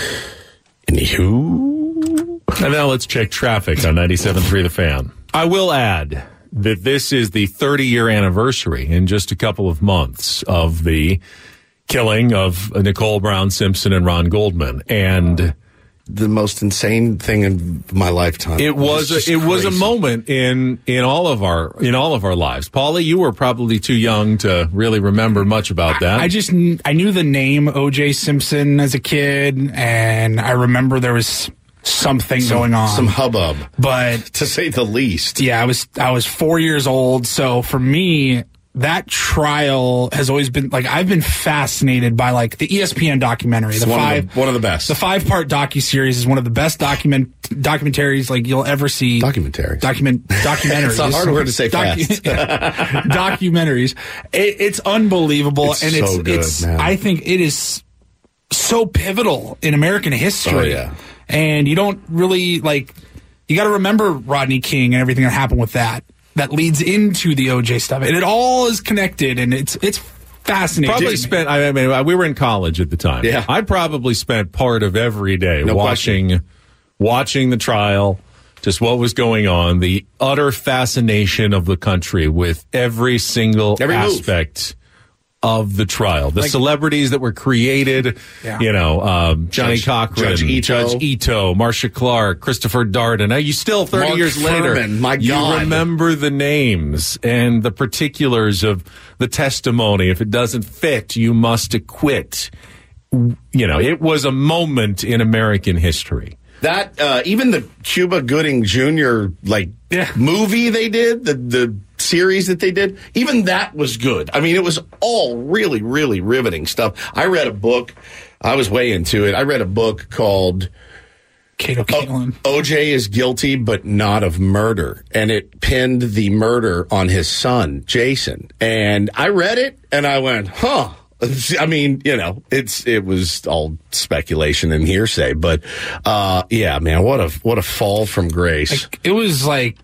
Anywho. And now let's check traffic on 97.3 The Fan. I will add that this is the 30-year anniversary in just a couple of months of the killing of Nicole Brown Simpson and Ron Goldman. And the most insane thing in my lifetime. It was a moment in all of our lives. Paulie, you were probably too young to really remember much about that. I knew the name O.J. Simpson as a kid, and I remember there was something going on, some hubbub, but to say the least. Yeah, I was 4 years old, so for me, that trial has always been like I've been fascinated by like the ESPN documentary. One of the best. The 5-part docuseries is one of the best documentaries like you'll ever see. Documentaries. Documentaries. It's a hard word to say fast. Documentaries. It's unbelievable, it's and so good, man. I think it is so pivotal in American history. Oh, yeah. And you don't really like. You got to remember Rodney King and everything that happened with that. That leads into the OJ stuff, and it all is connected, and it's fascinating. Probably spent. I mean, we were in college at the time. Yeah, I probably spent part of every day watching the trial, just what was going on, the utter fascination of the country with every single aspect of the trial, the celebrities that were created, Johnny Cochran, Judge Ito, Marcia Clark, Christopher Darden. Now you still 30 Mark years Furman, later, my God. you remember the names and the particulars of the testimony. If it doesn't fit, you must acquit. It was a moment in American history. That even the Cuba Gooding Jr. movie they did, the series that they did, even that was good. I mean, it was all really, really riveting stuff. I read a book. I was way into it. I read a book called Cato Caitlin. O.J. is guilty, but not of murder. And it pinned the murder on his son, Jason. And I read it, and I went, huh. I mean, it was all speculation and hearsay, but yeah, man, what a fall from grace. It was like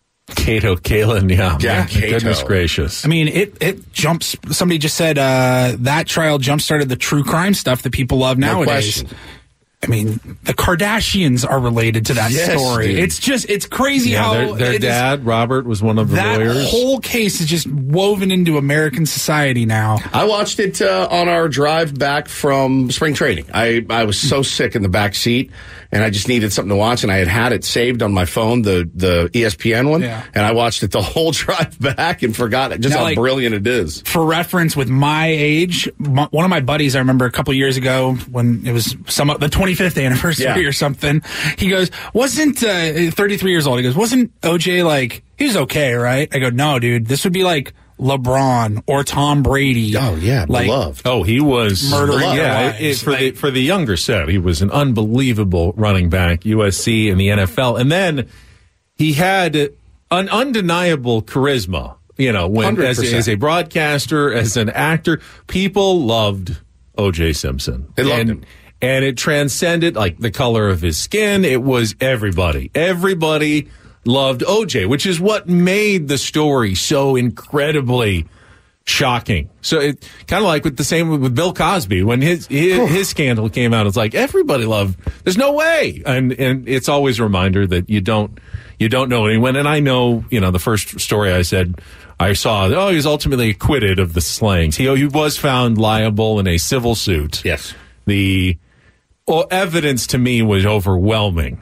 Cato Caitlin, yeah, Cato. Goodness gracious. I mean, it jumps. Somebody just said that trial jump-started the true crime stuff that people love nowadays. No question. I mean, the Kardashians are related to that story. Dude. It's crazy how their dad, Robert, was one of the lawyers. That whole case is just woven into American society now. I watched it on our drive back from spring training. I was so sick in the back seat, and I just needed something to watch, and I had it saved on my phone, the ESPN one, and I watched it the whole drive back and forgot just how brilliant it is. For reference, with my age, one of my buddies, I remember a couple years ago when it was the 25th anniversary or something, he goes, wasn't 33 years old, he goes, wasn't OJ he was okay, right? I go, no, dude, this would be like LeBron or Tom Brady. Oh yeah, beloved. Oh, he was murdering. Yeah, for the younger set, he was an unbelievable running back, USC and the NFL, and then he had an undeniable charisma. When as a broadcaster, as an actor, people loved O.J. Simpson. They loved him. And it transcended, the color of his skin. It was everybody. Everybody loved OJ, which is what made the story so incredibly shocking. So it kind of like with the same with Bill Cosby when his scandal came out. It's like everybody loved. There's no way, and it's always a reminder that you don't know anyone. And I know, the first story I saw, he was ultimately acquitted of the slayings. He was found liable in a civil suit. Yes, the evidence to me was overwhelming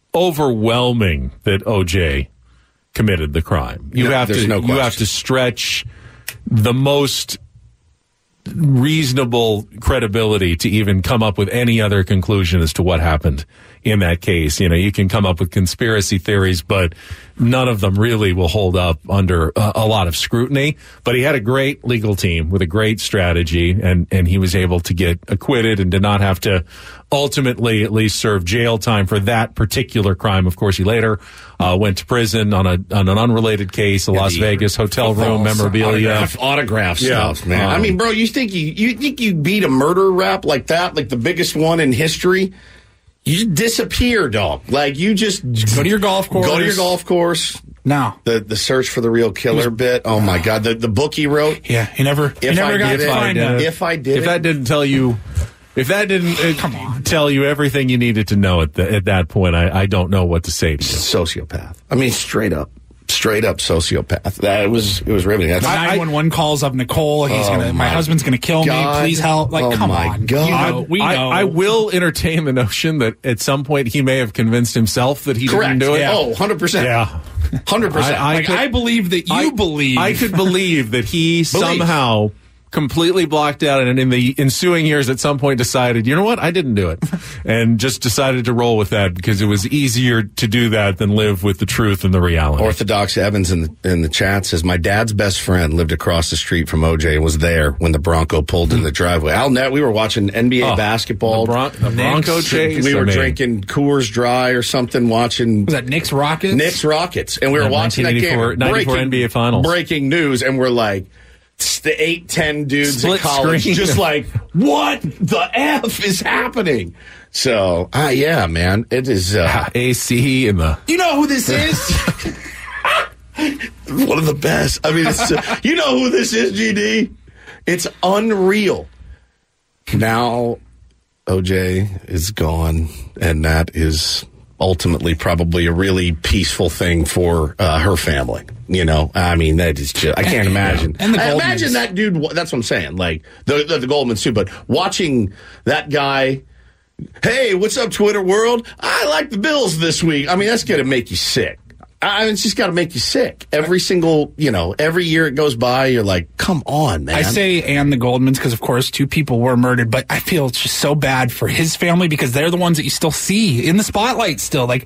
that OJ committed the crime. You have to stretch the most reasonable credibility to even come up with any other conclusion as to what happened in that case. You can come up with conspiracy theories, but none of them really will hold up under a lot of scrutiny. But he had a great legal team with a great strategy, and he was able to get acquitted and did not have to ultimately at least serve jail time for that particular crime. Of course, he later went to prison on an unrelated case, a Las Vegas hotel room memorabilia. Autograph stuff, man. I mean, bro, you think you beat a murder rap like that, like the biggest one in history? You just disappear, dog. You just go to your golf course. Go to your golf course. No. The search for the real killer bit. Oh my God. The book he wrote. Yeah, he never got to find it. If that didn't tell you, come on, tell you everything you needed to know at that point, I don't know what to say to you. Sociopath. I mean, straight up sociopath. It was riveting. That's 911 calls of Nicole. My husband's gonna kill me. Please help. Like, come on. God. We know. I will entertain the notion that at some point he may have convinced himself that he didn't do it. Yeah. Oh, 100%. Yeah. 100%. I believe that you believe. I could believe that he somehow completely blocked out and in the ensuing years at some point decided, you know what, I didn't do it. And just decided to roll with that because it was easier to do that than live with the truth and the reality. Orthodox Evans in the chat says, my dad's best friend lived across the street from OJ and was there when the Bronco pulled in the driveway. We were watching NBA basketball. The Bronco chase. We were drinking Coors Dry or something, watching. Was that Knicks Rockets? Knicks Rockets. And we were watching that game. 94 NBA Finals. Breaking news. And we're like, the 8-10 dudes Split at college screen. just like, what the F is happening? So, yeah, man, it is AC in the. You know who this is? One of the best. I mean, you know who this is, GD? It's unreal. Now, OJ is gone, and that is ultimately probably a really peaceful thing for her family. You know, I mean, that is just, I can't imagine. And I imagine that dude, that's what I'm saying, like, the Goldmans too, but watching that guy, hey, what's up, Twitter world? I like the Bills this week. I mean, that's going to make you sick. I mean, it's just got to make you sick. Every year it goes by, you're like, come on, man. I say and the Goldmans because, of course, 2 people were murdered, but I feel it's just so bad for his family because they're the ones that you still see in the spotlight still. Like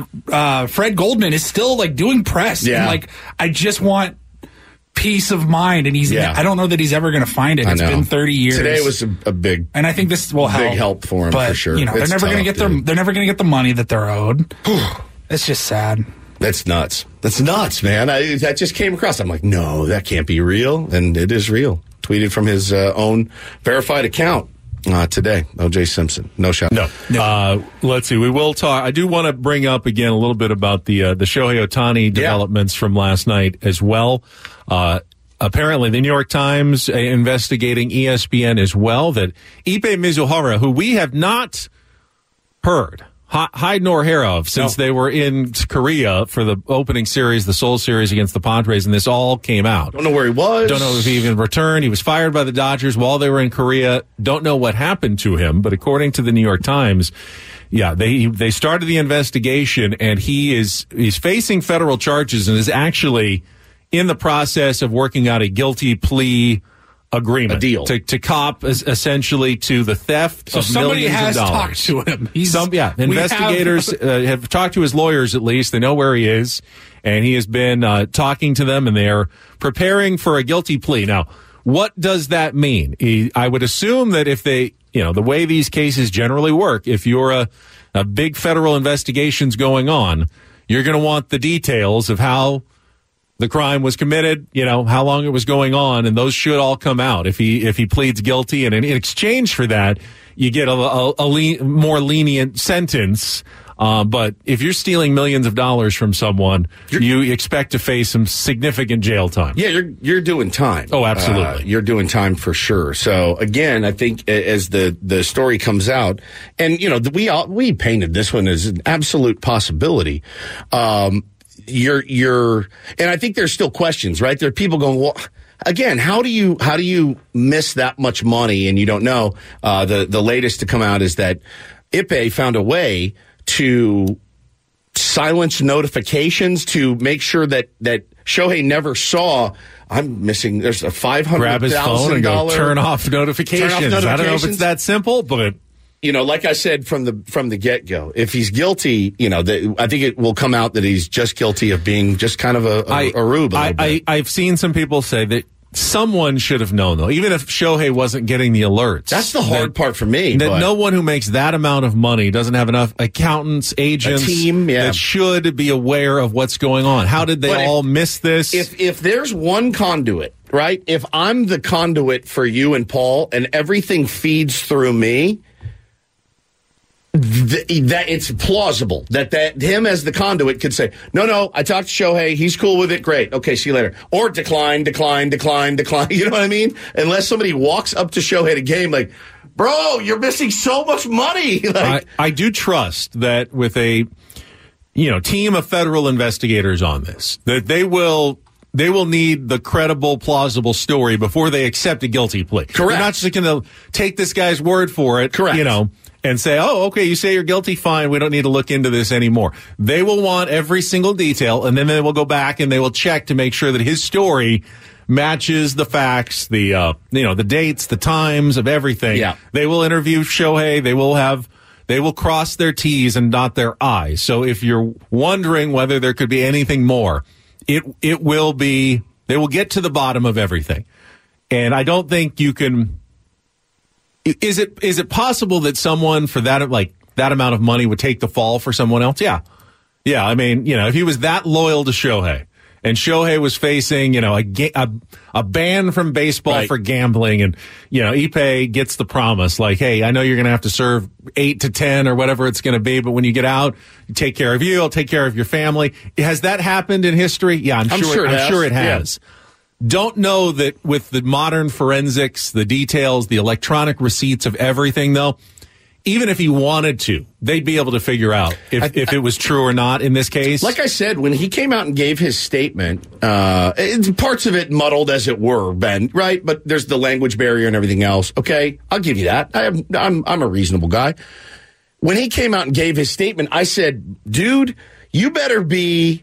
Fred Goldman is still, like, doing press. Yeah. And, like, I just want peace of mind, and I don't know that he's ever going to find it. It's been 30 years. Today was a big, and I think this will help. Big help for him, but, for sure. You know, they're never going to get they're never going to get the money that they're owed. It's just sad. That's nuts. That's nuts, man. That just came across. I'm like, no, that can't be real. And it is real. Tweeted from his own verified account today. O.J. Simpson. No shot. No. Let's see. We will talk. I do want to bring up again a little bit about the Shohei Ohtani developments from last night as well. Apparently, the New York Times investigating ESPN as well, that Ipe Mizuhara, who we have not heard hide nor hair of since they were in Korea for the opening series, the Seoul series against the Padres, and this all came out. Don't know where he was. Don't know if he even returned. He was fired by the Dodgers while they were in Korea. Don't know what happened to him, but according to the New York Times, they started the investigation, and he's facing federal charges and is actually in the process of working out a guilty plea agreement, a deal to cop essentially to the theft of millions of dollars. Somebody has talked to him. Investigators have talked to his lawyers at least. They know where he is, and he has been talking to them, and they are preparing for a guilty plea. Now, what does that mean? I would assume that if they, the way these cases generally work, if you're a big federal investigation's going on, you're going to want the details of how the crime was committed, how long it was going on, and those should all come out if he pleads guilty. And in exchange for that, you get a more lenient sentence. But if you're stealing millions of dollars from someone, you expect to face some significant jail time. Yeah, you're doing time. Oh, absolutely. You're doing time for sure. So again, I think as the story comes out, and we painted this one as an absolute possibility. And I think there's still questions, right? There are people going, well, again, how do you miss that much money and you don't know? The latest to come out is that Ipe found a way to silence notifications to make sure that Shohei never saw. I'm missing. There's a $500,000. Grab his phone and go turn off notifications. I don't know if it's that simple, but. Like I said from the get-go, if he's guilty, I think it will come out that he's just guilty of being just kind of a rube. I've seen some people say that someone should have known, though, even if Shohei wasn't getting the alerts. That's the hard part for me. That no one who makes that amount of money doesn't have enough accountants, agents, a team, that should be aware of what's going on. How did they all miss this? If there's one conduit, right? If I'm the conduit for you and Paul and everything feeds through me, that it's plausible that him as the conduit could say, no, I talked to Shohei, he's cool with it, great, okay, see you later. Or decline. You know what I mean? Unless somebody walks up to Shohei at a game like, bro, you're missing so much money. I do trust that with a team of federal investigators on this, that they will need the credible, plausible story before they accept a guilty plea. Correct. They're not just going to take this guy's word for it. Correct. And say, oh, okay, you say you're guilty, fine, we don't need to look into this anymore. They will want every single detail, and then they will go back and they will check to make sure that his story matches the facts, the dates, the times of everything. Yeah. They will interview Shohei. They will cross their T's and dot their I's. So if you're wondering whether there could be anything more, it will be, they will get to the bottom of everything. And I don't think you can. Is it possible that someone for that amount of money would take the fall for someone else? Yeah. I mean, if he was that loyal to Shohei and Shohei was facing, a ban from baseball for gambling, and Ippei gets the promise like, hey, I know you're going to have to serve 8 to 10 or whatever it's going to be, but when you get out, take care of you, I'll take care of your family. Has that happened in history? Yeah, I'm sure it has. Yeah. Don't know that with the modern forensics, the details, the electronic receipts of everything, though, even if he wanted to, they'd be able to figure out if it was true or not in this case. Like I said, when he came out and gave his statement, parts of it muddled as it were, Ben, right? But there's the language barrier and everything else. Okay, I'll give you that. I'm a reasonable guy. When he came out and gave his statement, I said, dude, you better be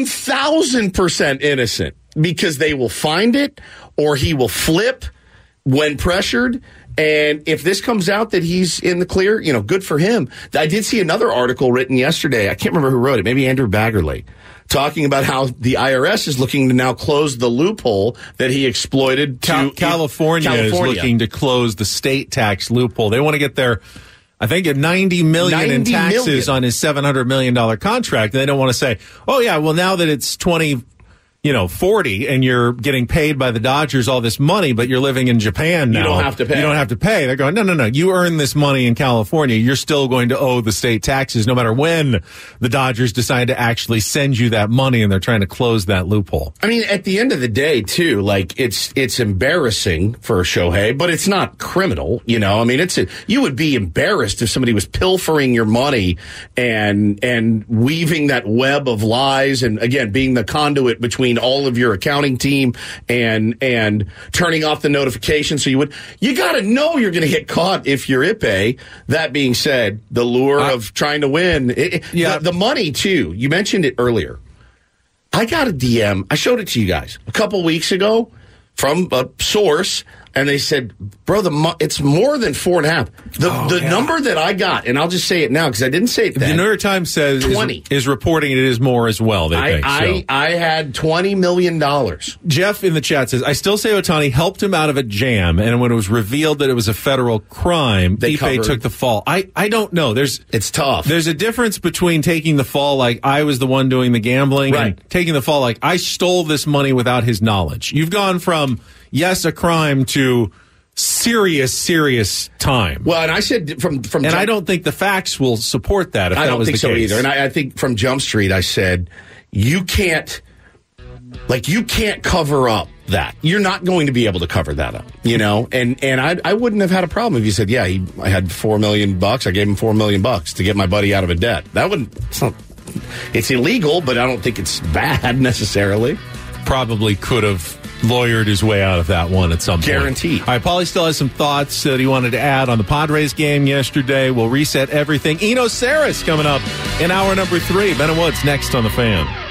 1,000% innocent. Because they will find it, or he will flip when pressured. And if this comes out that he's in the clear, good for him. I did see another article written yesterday. I can't remember who wrote it. Maybe Andrew Baggerly, talking about how the IRS is looking to now close the loophole that he exploited. California is looking to close the state tax loophole. They want to get their, I think, $90 million in taxes on his $700 million contract. And they don't want to say, oh yeah, well now that it's 40 and you're getting paid by the Dodgers all this money, but you're living in Japan now. You don't have to pay. You don't have to pay. They're going, no. You earn this money in California. You're still going to owe the state taxes no matter when the Dodgers decide to actually send you that money, and they're trying to close that loophole. I mean, at the end of the day, too, it's embarrassing for Shohei, but it's not criminal, I mean, you would be embarrassed if somebody was pilfering your money and weaving that web of lies and, again, being the conduit between all of your accounting team and turning off the notification. So you got to know you're going to get caught if you're Ippei. That being said, the lure of trying to win, the money too. You mentioned it earlier. I got a DM. I showed it to you guys a couple weeks ago from a source. And they said, bro, it's more than 4.5. The number that I got, and I'll just say it now because I didn't say it then. The New York Times says 20 is reporting it is more as well. I had $20 million. Jeff in the chat says, I still say Ohtani helped him out of a jam, and when it was revealed that it was a federal crime, Ippei took the fall. I don't know. It's tough. There's a difference between taking the fall like I was the one doing the gambling and taking the fall like I stole this money without his knowledge. You've gone from yes, a crime to serious time. Well, and I said from and I don't think the facts will support that. If I that don't was think the so case. either. And I think from Jump Street, I said you can't cover up that. You're not going to be able to cover that up, And I wouldn't have had a problem if you said, I had $4 million. I gave him $4 million to get my buddy out of a debt. That wouldn't. It's illegal, but I don't think it's bad necessarily. Probably could have lawyered his way out of that one at some point. Guaranteed. All right, Paulie still has some thoughts that he wanted to add on the Padres game yesterday. We'll reset everything. Eno Saris coming up in hour number 3. Ben and Woods next on The Fan.